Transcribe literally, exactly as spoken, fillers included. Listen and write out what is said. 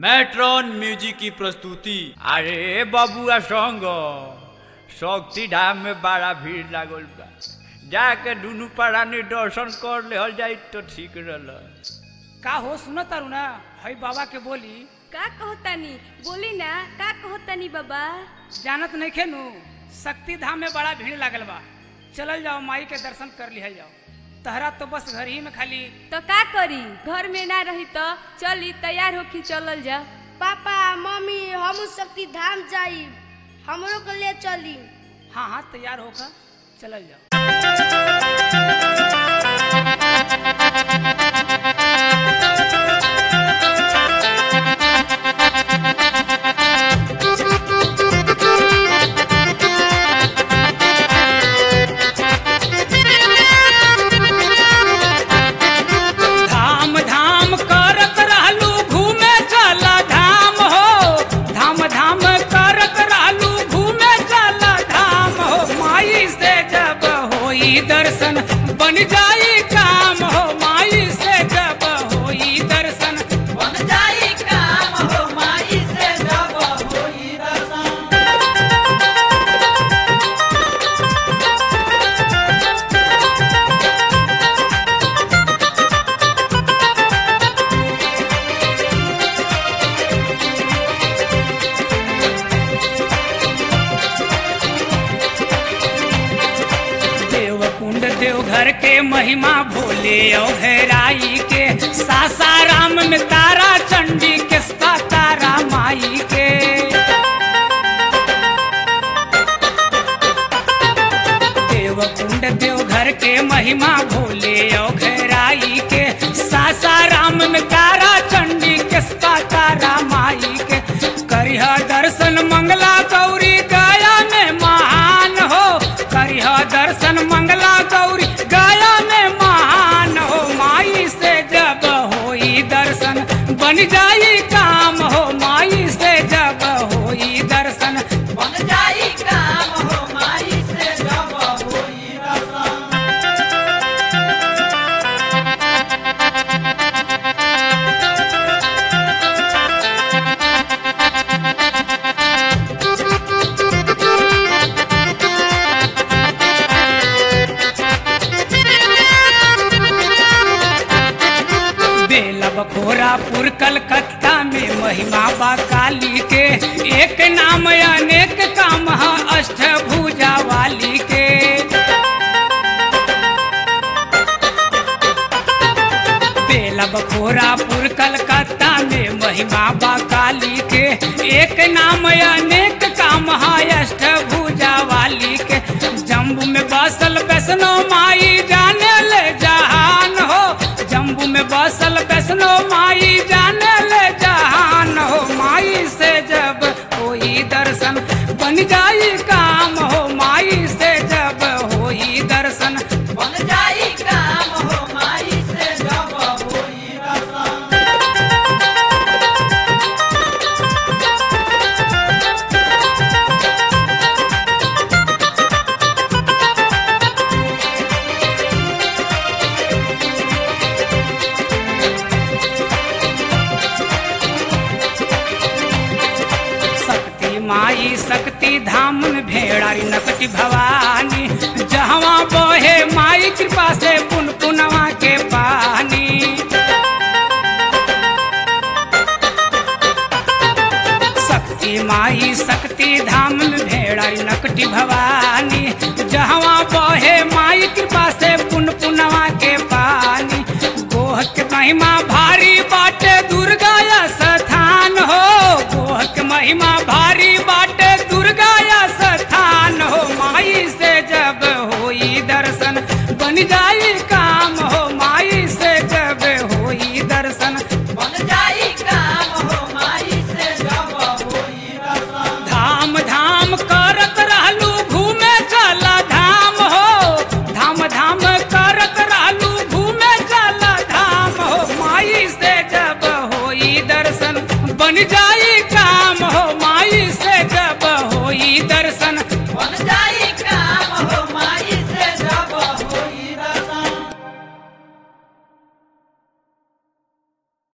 Matron music की प्रस्तुति। अरे बबुआ संग शक्ति धाम में बड़ा भीड़ लागल बा, जाके दुनू प्राणी दर्शन कर ले जाए तो ठीक रहल। का हो सुनो तारू ना हई बाबा के बोली का कहतानी बोली ना का कहतानी बाबा। जानत नहीं खेनू शक्ति धाम में बड़ा भीड़ लागल बा, चलल जाओ माई के दर्शन कर लिहल जाओ। तहरा तो बस घर ही में खाली तो का करी, घर में ना रही तो चली तैयार होके चलल जा। पापा मम्मी हम शक्ति धाम जाई, हमरो के ले चली। हाँ हाँ तैयार होकर चलल जाओ। दर्शन बन जाई काम हो माई से जब होई दर्शन बन जाई काम हो माई से जब होई दर्शन। देवकुंड देवघर के महिमा भोले और हेराई के, सासाराम में तारा चंडी के तारा माई के। देवकुंड देवघर के महिमा भोले और हेराई के, सासाराम में तारा चंडी के तारा माई के। करिहा दर्शन मंगला गौरी गया में महान हो, करिहा दर्शन मंगला गौरी गया में महान हो। माई से जब होई दर्शन बन जाई काम हो, माई से जब होई दर्शन बन जाई काम हो, माई से जब होई दर्शन। बखोरापुर कलकत्ता में महिमा बा काली के, एक नाम अनेक काम है अष्टभुजा वाली के। बेला बखोरापुर कलकत्ता में महिमा बा काली के, एक नाम अनेक काम है अष्टभुजा वाली के। जम्बू में बसल वैष्णो माई जाने ले जहान हो, जम्बू में बसल वैष्णो माई जाने ले जहान हो। माई से जब होई दर्शन बन जाई काम हो, माई से जब होई दर्शन बन जाई काम हो, माई से जब होई दर्शन। माई शक्ति धाम में भेड़ारी नकटी भवानी, जहवा बहे माई कृपा से पुन पुनवा के पानी। शक्ति माई शक्ति धाम में भेड़ारी नकटी भवानी, जहवा बहे माई कृपा से पुन पुनवा के पानी। गोह के महिमा भारी बाटे दुर्गा स्थान हो, गोह के महिमा भारी बाटे दुर्गा स्थान हो। माई से जब होई दर्शन बन जाई काम हो, माई से जब होई दर्शन बन जाई काम हो, माई से जब होई दर्शन। धाम धाम करत रहलू घूमे चला धाम हो, धाम धाम करत रहलू घूमे चला धाम हो। माई से जब होई दर्शन बन जाई